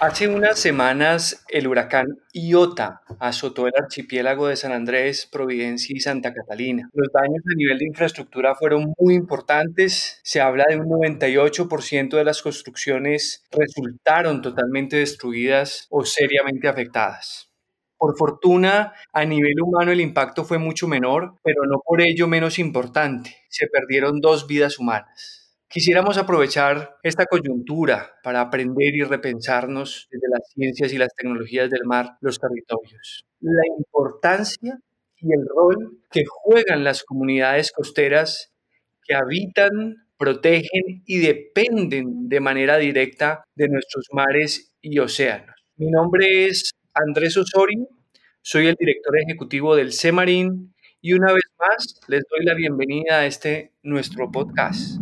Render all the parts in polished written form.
Hace unas semanas el huracán Iota azotó el archipiélago de San Andrés, Providencia y Santa Catalina. Los daños a nivel de infraestructura fueron muy importantes. Se habla de un 98% de las construcciones resultaron totalmente destruidas o seriamente afectadas. Por fortuna, a nivel humano el impacto fue mucho menor, pero no por ello menos importante. Se perdieron 2 vidas humanas. Quisiéramos aprovechar esta coyuntura para aprender y repensarnos desde las ciencias y las tecnologías del mar los territorios. La importancia y el rol que juegan las comunidades costeras que habitan, protegen y dependen de manera directa de nuestros mares y océanos. Mi nombre es Andrés Osorio, soy el director ejecutivo del CEMARIN y una vez más les doy la bienvenida a este nuestro podcast.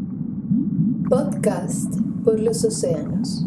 Podcast por los océanos.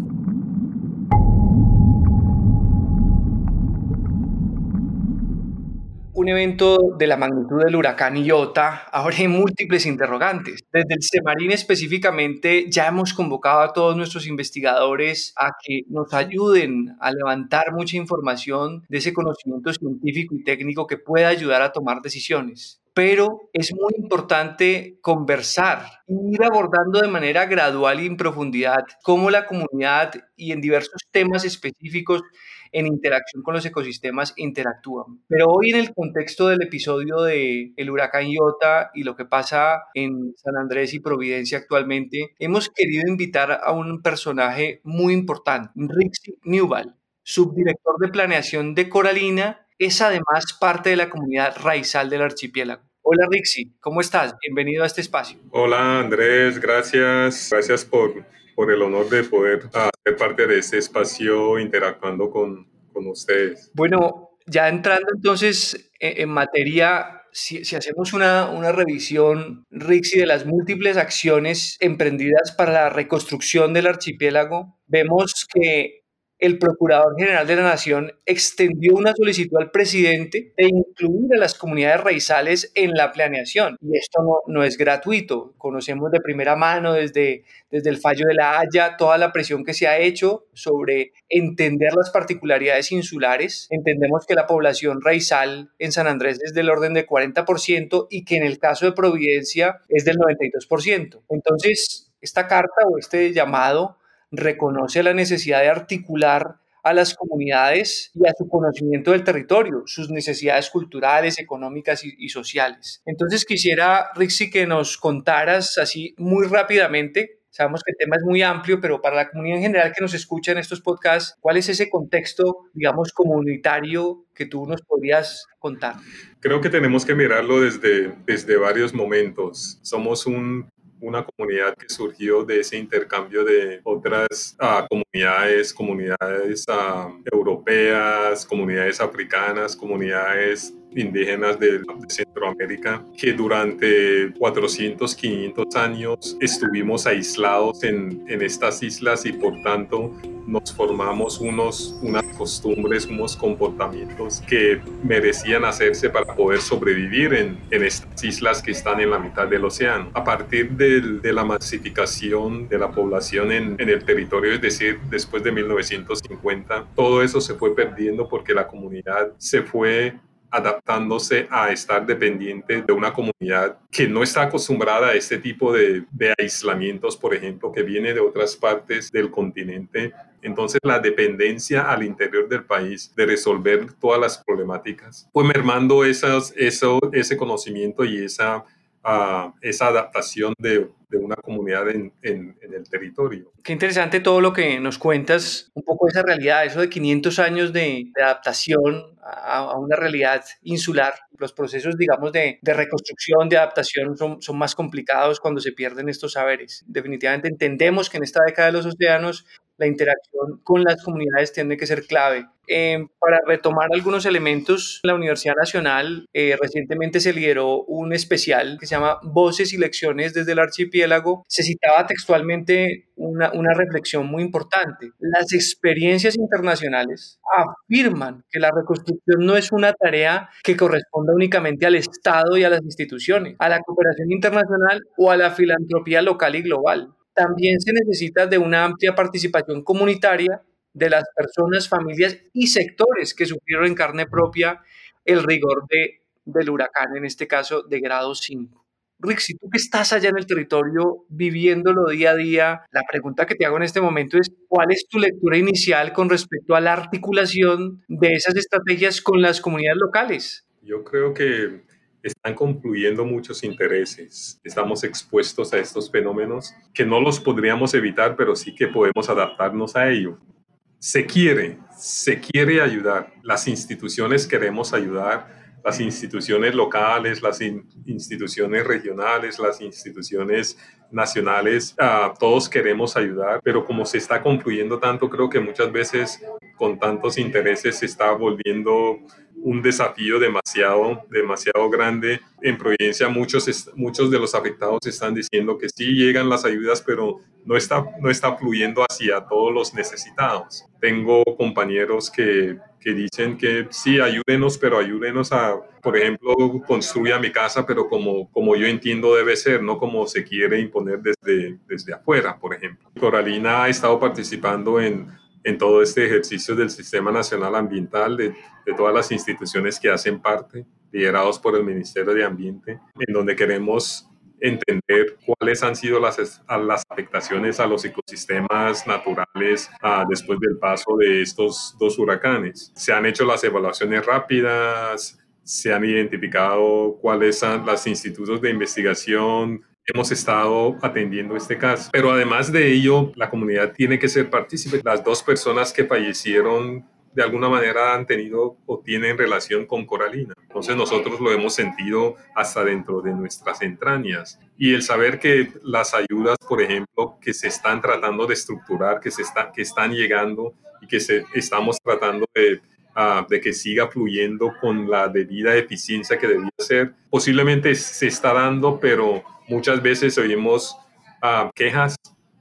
Un evento de la magnitud del huracán Iota abre múltiples interrogantes. Desde el CEMARIN específicamente ya hemos convocado a todos nuestros investigadores a que nos ayuden a levantar mucha información de ese conocimiento científico y técnico que pueda ayudar a tomar decisiones. Pero es muy importante conversar e ir abordando de manera gradual y en profundidad cómo la comunidad y en diversos temas específicos en interacción con los ecosistemas interactúan. Pero hoy en el contexto del episodio de el huracán Iota y lo que pasa en San Andrés y Providencia actualmente, hemos querido invitar a un personaje muy importante, Rixi Newball, subdirector de planeación de Coralina, es además parte de la comunidad raizal del archipiélago. Hola Rixi, ¿cómo estás? Bienvenido a este espacio. Hola Andrés, gracias por el honor de poder ser parte de este espacio interactuando con ustedes. Bueno, ya entrando entonces en materia, si hacemos una revisión, Rixi, de las múltiples acciones emprendidas para la reconstrucción del archipiélago, vemos que el Procurador General de la Nación extendió una solicitud al presidente de incluir a las comunidades raizales en la planeación. Y esto no es gratuito. Conocemos de primera mano desde el fallo de La Haya toda la presión que se ha hecho sobre entender las particularidades insulares. Entendemos que la población raizal en San Andrés es del orden del 40% y que en el caso de Providencia es del 92%. Entonces, esta carta o este llamado reconoce la necesidad de articular a las comunidades y a su conocimiento del territorio, sus necesidades culturales, económicas y sociales. Entonces quisiera, Rixi, que nos contaras así muy rápidamente. Sabemos que el tema es muy amplio, pero para la comunidad en general que nos escucha en estos podcasts, ¿cuál es ese contexto, digamos, comunitario que tú nos podrías contar? Creo que tenemos que mirarlo desde varios momentos. Somos una comunidad que surgió de ese intercambio de otras comunidades europeas, comunidades africanas, comunidades indígenas de Centroamérica, que durante 400, 500 años estuvimos aislados en estas islas y por tanto nos formamos unas costumbres, unos comportamientos que merecían hacerse para poder sobrevivir en estas islas que están en la mitad del océano. A partir de la masificación de la población en el territorio, es decir, después de 1950, todo eso se fue perdiendo porque la comunidad se fue adaptándose a estar dependiente de una comunidad que no está acostumbrada a este tipo de aislamientos, por ejemplo, que viene de otras partes del continente. Entonces, la dependencia al interior del país de resolver todas las problemáticas fue mermando ese conocimiento y esa adaptación de una comunidad en el territorio. Qué interesante todo lo que nos cuentas, un poco esa realidad, eso de 500 años de adaptación a una realidad insular. Los procesos, digamos, de reconstrucción, de adaptación son más complicados cuando se pierden estos saberes. Definitivamente entendemos que en esta década de los océanos la interacción con las comunidades tiene que ser clave. Para retomar algunos elementos, la Universidad Nacional recientemente se lideró un especial que se llama Voces y Lecciones desde el Archipiélago. Se citaba textualmente una reflexión muy importante. Las experiencias internacionales afirman que la reconstrucción no es una tarea que corresponda únicamente al Estado y a las instituciones, a la cooperación internacional o a la filantropía local y global. También se necesita de una amplia participación comunitaria de las personas, familias y sectores que sufrieron en carne propia el rigor del huracán, en este caso de grado 5. Rixi, tú que estás allá en el territorio viviéndolo día a día, la pregunta que te hago en este momento es, ¿cuál es tu lectura inicial con respecto a la articulación de esas estrategias con las comunidades locales? Yo creo que están confluyendo muchos intereses. Estamos expuestos a estos fenómenos que no los podríamos evitar, pero sí que podemos adaptarnos a ello. Se quiere ayudar. Las instituciones queremos ayudar. Las instituciones locales, las instituciones regionales, las instituciones nacionales, todos queremos ayudar, pero como se está confluyendo tanto, creo que muchas veces con tantos intereses se está volviendo un desafío demasiado grande. En Providencia muchos de los afectados están diciendo que sí llegan las ayudas, pero no está fluyendo hacia todos los necesitados. Tengo compañeros que dicen que sí, ayúdenos, pero ayúdenos a, por ejemplo, construya mi casa, pero como yo entiendo debe ser, no como se quiere imponer desde afuera, por ejemplo. Coralina ha estado participando en todo este ejercicio del Sistema Nacional Ambiental, de todas las instituciones que hacen parte, liderados por el Ministerio de Ambiente, en donde queremos entender cuáles han sido las afectaciones a los ecosistemas naturales después del paso de estos dos huracanes. Se han hecho las evaluaciones rápidas, se han identificado cuáles son los institutos de investigación. Hemos estado atendiendo este caso, pero además de ello, la comunidad tiene que ser partícipe. Las dos personas que fallecieron de alguna manera han tenido o tienen relación con Coralina. Entonces nosotros lo hemos sentido hasta dentro de nuestras entrañas. Y el saber que las ayudas, por ejemplo, que se están tratando de estructurar, que están llegando y que estamos tratando de que siga fluyendo con la debida eficiencia que debía ser, posiblemente se está dando, pero muchas veces oímos quejas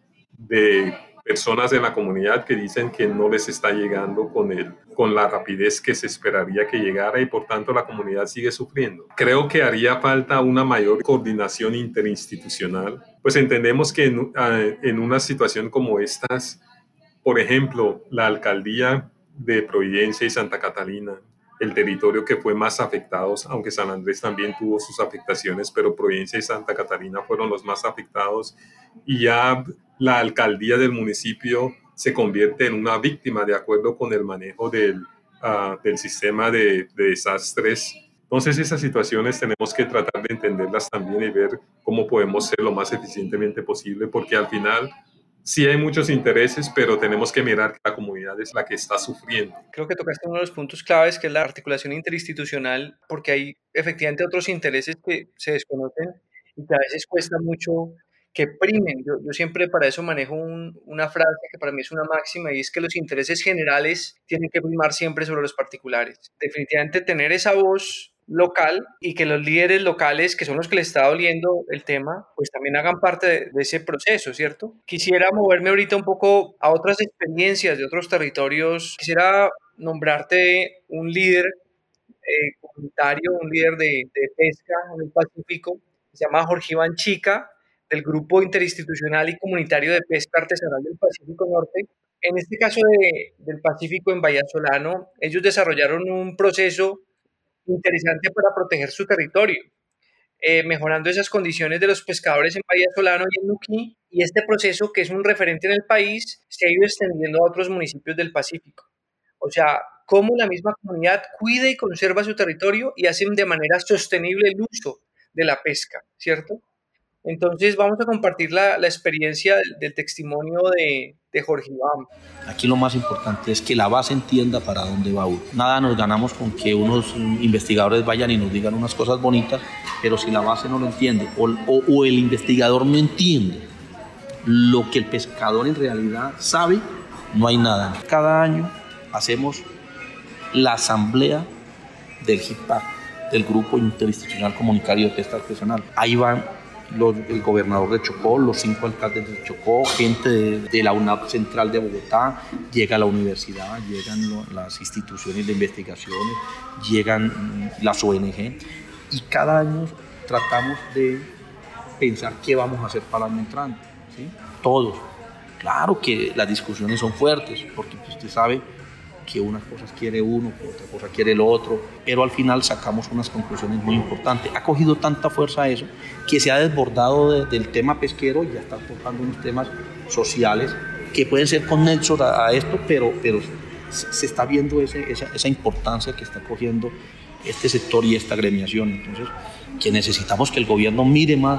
de personas de la comunidad que dicen que no les está llegando con la rapidez que se esperaría que llegara y por tanto la comunidad sigue sufriendo. Creo que haría falta una mayor coordinación interinstitucional, pues entendemos que en una situación como estas, por ejemplo, la alcaldía de Providencia y Santa Catalina, el territorio que fue más afectados, aunque San Andrés también tuvo sus afectaciones, pero Providencia y Santa Catalina fueron los más afectados y ya la alcaldía del municipio se convierte en una víctima de acuerdo con el manejo del sistema de desastres. Entonces esas situaciones tenemos que tratar de entenderlas también y ver cómo podemos ser lo más eficientemente posible, porque al final sí hay muchos intereses, pero tenemos que mirar que la comunidad es la que está sufriendo. Creo que tocaste uno de los puntos claves, que es la articulación interinstitucional, porque hay efectivamente otros intereses que se desconocen y que a veces cuesta mucho que primen. Yo siempre para eso manejo una frase que para mí es una máxima y es que los intereses generales tienen que primar siempre sobre los particulares. Definitivamente tener esa voz local y que los líderes locales, que son los que les está doliendo el tema, pues también hagan parte de ese proceso, ¿cierto? Quisiera moverme ahorita un poco a otras experiencias de otros territorios. Quisiera nombrarte un líder comunitario, un líder de pesca en el Pacífico, que se llama Jorge Iván Chica, del Grupo Interinstitucional y Comunitario de Pesca Artesanal del Pacífico Norte. En este caso del Pacífico en Vallasolano, ellos desarrollaron un proceso interesante para proteger su territorio, mejorando esas condiciones de los pescadores en Vallasolano y en Nuquí, y este proceso, que es un referente en el país, se ha ido extendiendo a otros municipios del Pacífico. O sea, cómo la misma comunidad cuida y conserva su territorio y hacen de manera sostenible el uso de la pesca, ¿cierto? Entonces vamos a compartir la experiencia del testimonio de Jorge Iván. Aquí lo más importante es que la base entienda para dónde va uno. Nada nos ganamos con que unos investigadores vayan y nos digan unas cosas bonitas, pero si la base no lo entiende o el investigador no entiende lo que el pescador en realidad sabe, no hay nada. Cada año hacemos la asamblea del GIPAC, del Grupo Interinstitucional Comunitario de Pesca Artesanal. Ahí van el gobernador de Chocó, los 5 alcaldes de Chocó, gente de la UNAP Central de Bogotá, llega la universidad, llegan las instituciones de investigaciones, llegan las ONG y cada año tratamos de pensar qué vamos a hacer para el año entrante, ¿sí? Todos, Claro que las discusiones son fuertes, porque usted sabe que unas cosas quiere uno, que otra cosa quiere el otro, pero al final sacamos unas conclusiones muy importantes. Ha cogido tanta fuerza eso que se ha desbordado del tema pesquero y ya está tocando unos temas sociales que pueden ser conexos a esto, pero se está viendo esa importancia que está cogiendo este sector y esta agremiación. Entonces, que necesitamos que el gobierno mire más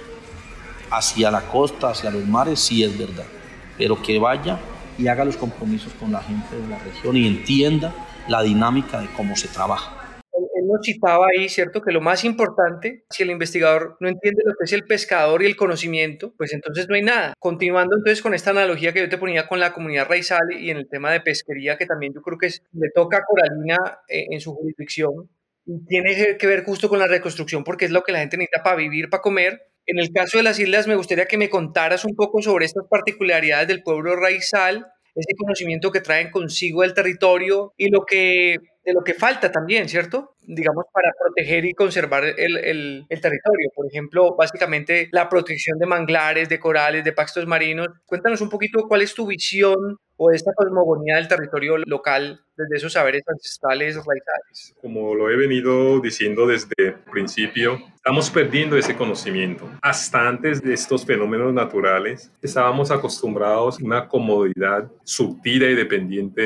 hacia la costa, hacia los mares, sí es verdad, pero que vaya y haga los compromisos con la gente de la región y entienda la dinámica de cómo se trabaja. Él nos citaba ahí, ¿cierto? Que lo más importante, si el investigador no entiende lo que es el pescador y el conocimiento, pues entonces no hay nada. Continuando entonces con esta analogía que yo te ponía con la comunidad raizal y en el tema de pesquería, que también yo creo que le toca a Coralina en su jurisdicción, y tiene que ver justo con la reconstrucción porque es lo que la gente necesita para vivir, para comer. En el caso de las islas, me gustaría que me contaras un poco sobre estas particularidades del pueblo raizal, ese conocimiento que traen consigo del territorio y de lo que falta también, ¿cierto? Digamos, para proteger y conservar el territorio. Por ejemplo, básicamente la protección de manglares, de corales, de pastos marinos. Cuéntanos un poquito cuál es tu visión o esta cosmogonía del territorio local desde esos saberes ancestrales raizales. Como lo he venido diciendo desde el principio, estamos perdiendo ese conocimiento. Hasta antes de estos fenómenos naturales, estábamos acostumbrados a una comodidad surtida y dependiente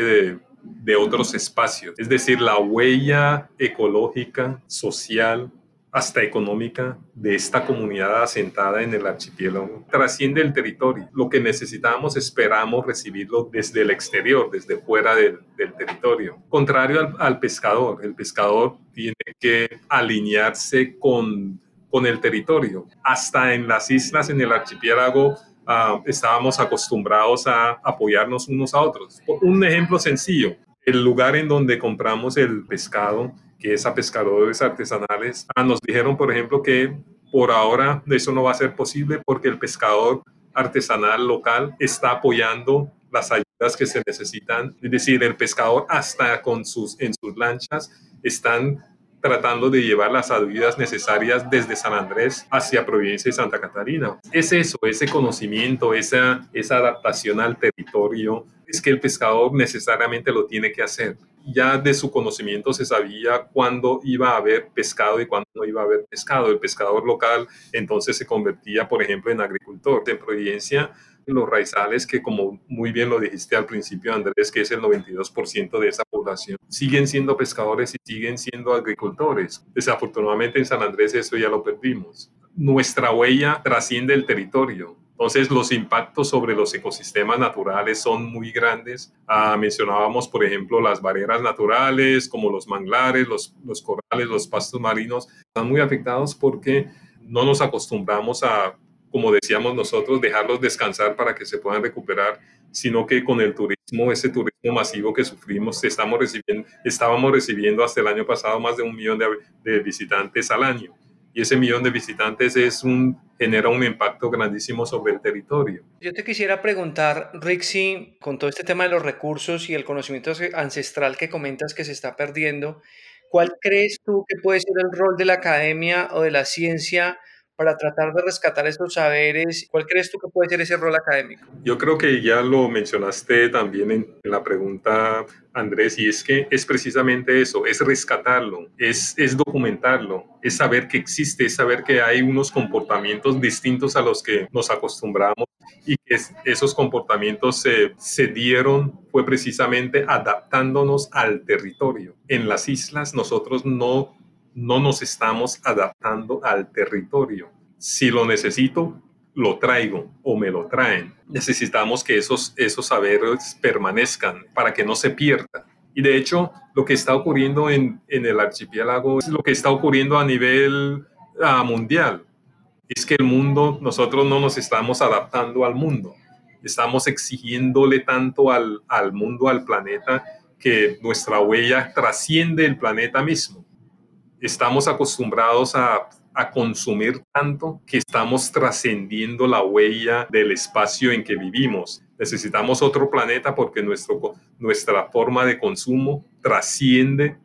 de otros espacios. Es decir, la huella ecológica, social, hasta económica de esta comunidad asentada en el archipiélago trasciende el territorio. Lo que necesitamos, esperamos recibirlo desde el exterior, desde fuera del territorio. Contrario al pescador, el pescador tiene que alinearse con el territorio. Hasta en las islas, en el archipiélago, estábamos acostumbrados a apoyarnos unos a otros. Un ejemplo sencillo, el lugar en donde compramos el pescado, que es a pescadores artesanales, nos dijeron, por ejemplo, que por ahora eso no va a ser posible porque el pescador artesanal local está apoyando las ayudas que se necesitan. Es decir, el pescador hasta en sus lanchas están tratando de llevar las ayudas necesarias desde San Andrés hacia Providencia y Santa Catarina. Es eso, ese conocimiento, esa adaptación al territorio, es que el pescador necesariamente lo tiene que hacer. Ya de su conocimiento se sabía cuándo iba a haber pescado y cuándo no iba a haber pescado. El pescador local entonces se convertía, por ejemplo, en agricultor. En Providencia, los raizales, que como muy bien lo dijiste al principio, Andrés, que es el 92% de esa población, siguen siendo pescadores y siguen siendo agricultores. Desafortunadamente en San Andrés eso ya lo perdimos. Nuestra huella trasciende el territorio. Entonces, los impactos sobre los ecosistemas naturales son muy grandes. Mencionábamos, por ejemplo, las barreras naturales, como los manglares, los corales, los pastos marinos, están muy afectados porque no nos acostumbramos a, como decíamos nosotros, dejarlos descansar para que se puedan recuperar, sino que con el turismo, ese turismo masivo que sufrimos, estábamos recibiendo hasta el año pasado más de 1 millón de visitantes al año. Y ese 1 millón de visitantes genera un impacto grandísimo sobre el territorio. Yo te quisiera preguntar, Rixi, con todo este tema de los recursos y el conocimiento ancestral que comentas que se está perdiendo, ¿cuál crees tú que puede ser el rol de la academia o de la ciencia para tratar de rescatar estos saberes? ¿Cuál crees tú que puede ser ese rol académico? Yo creo que ya lo mencionaste también en la pregunta, Andrés, y es que es precisamente eso, es rescatarlo, es documentarlo, es saber que existe, es saber que hay unos comportamientos distintos a los que nos acostumbramos y que esos comportamientos se dieron fue precisamente adaptándonos al territorio. En las islas nosotros no nos estamos adaptando al territorio. Si lo necesito, lo traigo o me lo traen. Necesitamos que esos saberes permanezcan para que no se pierda. Y de hecho, lo que está ocurriendo en el archipiélago es lo que está ocurriendo a nivel mundial. Es que el mundo, nosotros no nos estamos adaptando al mundo. Estamos exigiéndole tanto al mundo, al planeta, que nuestra huella trasciende el planeta mismo. Estamos acostumbrados a consumir tanto que estamos trascendiendo la huella del espacio en que vivimos. Necesitamos otro planeta porque nuestra forma de consumo trasciende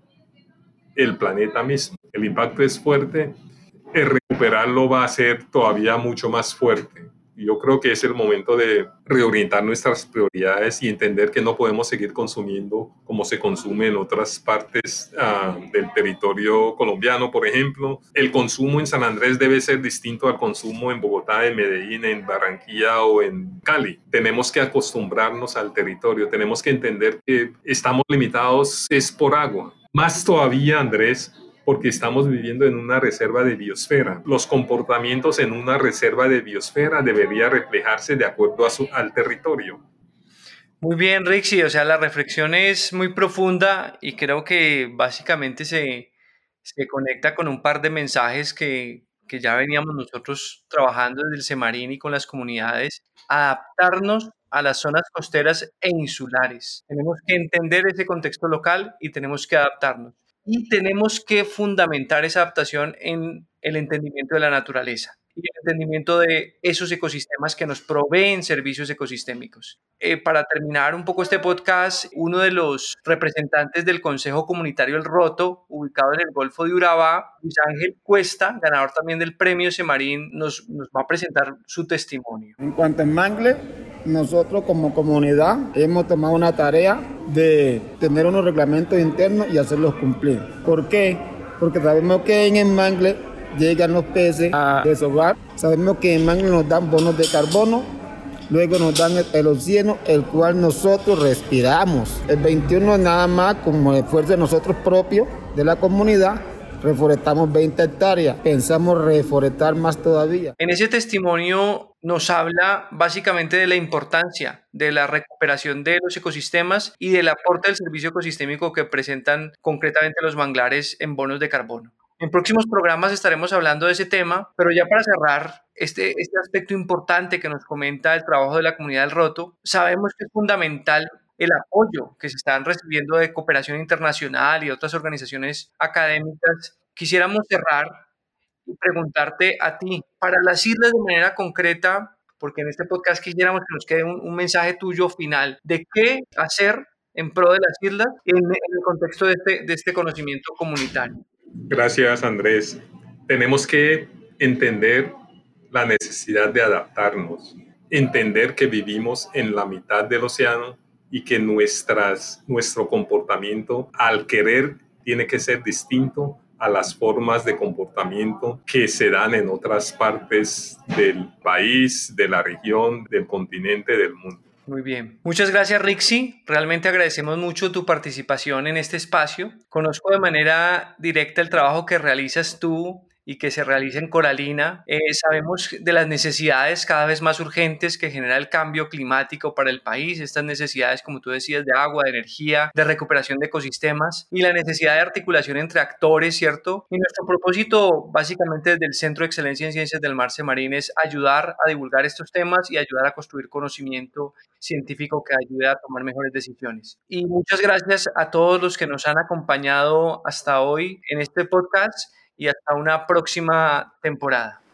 el planeta mismo. El impacto es fuerte, el recuperarlo va a ser todavía mucho más fuerte. Yo creo que es el momento de reorientar nuestras prioridades y entender que no podemos seguir consumiendo como se consume en otras partes del territorio colombiano. Por ejemplo, el consumo en San Andrés debe ser distinto al consumo en Bogotá, en Medellín, en Barranquilla o en Cali. Tenemos que acostumbrarnos al territorio, tenemos que entender que estamos limitados es por agua. Más todavía, Andrés, porque estamos viviendo en una reserva de biosfera. Los comportamientos en una reserva de biosfera deberían reflejarse de acuerdo al territorio. Muy bien, Rixi, o sea, la reflexión es muy profunda y creo que básicamente se conecta con un par de mensajes que ya veníamos nosotros trabajando desde el Semarín y con las comunidades, adaptarnos a las zonas costeras e insulares. Tenemos que entender ese contexto local y tenemos que adaptarnos. Y tenemos que fundamentar esa adaptación en el entendimiento de la naturaleza y el entendimiento de esos ecosistemas que nos proveen servicios ecosistémicos. Para terminar un poco este podcast, uno de los representantes del Consejo Comunitario El Roto, ubicado en el Golfo de Urabá, Luis Ángel Cuesta, ganador también del Premio Semarín, nos va a presentar su testimonio. En cuanto a Mangle, nosotros como comunidad hemos tomado una tarea de tener unos reglamentos internos y hacerlos cumplir. ¿Por qué? Porque sabemos que en el Mangle llegan los peces a deshogar, sabemos que en Mangle nos dan bonos de carbono, luego nos dan el oxígeno, el cual nosotros respiramos. El 21 nada más, como esfuerzo de nosotros propios, de la comunidad, reforestamos 20 hectáreas, pensamos reforestar más todavía. En ese testimonio nos habla básicamente de la importancia de la recuperación de los ecosistemas y del aporte del servicio ecosistémico que presentan concretamente los manglares en bonos de carbono. En próximos programas estaremos hablando de ese tema, pero ya para cerrar este aspecto importante que nos comenta el trabajo de la comunidad del Roto, sabemos que es fundamental el apoyo que se están recibiendo de cooperación internacional y otras organizaciones académicas. Quisiéramos cerrar y preguntarte a ti, para las islas de manera concreta, porque en este podcast quisiéramos que nos quede un mensaje tuyo final de qué hacer en pro de las islas en el contexto de este conocimiento comunitario. Gracias, Andrés. Tenemos que entender la necesidad de adaptarnos, entender que vivimos en la mitad del océano y que nuestro comportamiento al querer tiene que ser distinto a las formas de comportamiento que se dan en otras partes del país, de la región, del continente, del mundo. Muy bien. Muchas gracias, Rixi. Realmente agradecemos mucho tu participación en este espacio. Conozco de manera directa el trabajo que realizas tú y que se realiza en Coralina. Sabemos de las necesidades cada vez más urgentes que genera el cambio climático para el país, estas necesidades, como tú decías, de agua, de energía, de recuperación de ecosistemas y la necesidad de articulación entre actores, ¿cierto? Y nuestro propósito, básicamente desde el Centro de Excelencia en Ciencias del Mar Semarín, es ayudar a divulgar estos temas y ayudar a construir conocimiento científico que ayude a tomar mejores decisiones. Y muchas gracias a todos los que nos han acompañado hasta hoy en este podcast y hasta una próxima temporada.